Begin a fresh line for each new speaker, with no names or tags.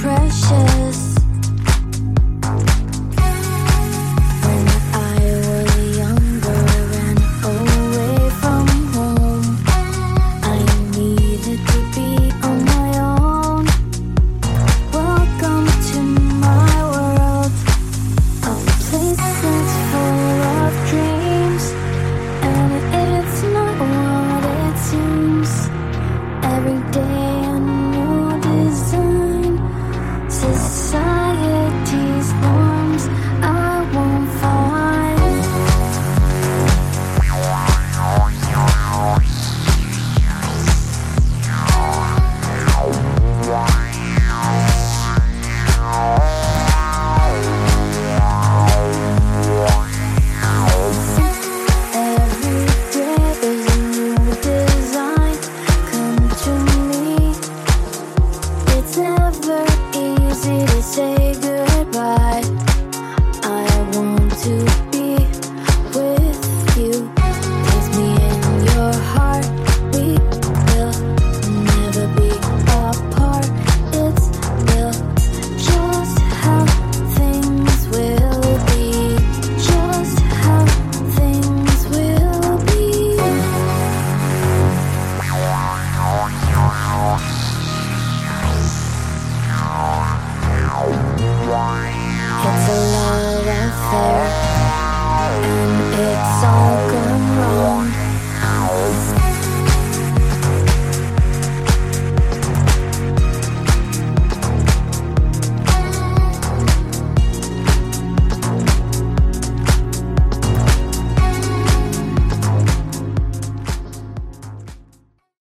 precious. When I was younger, I ran away from home. I needed to be on my own. Welcome to my world, a place that's full of dreams, and it's not what it seems. Every day a new design, society's norms I won't find. Every day is a new design come to me. It's never easy to say goodbye.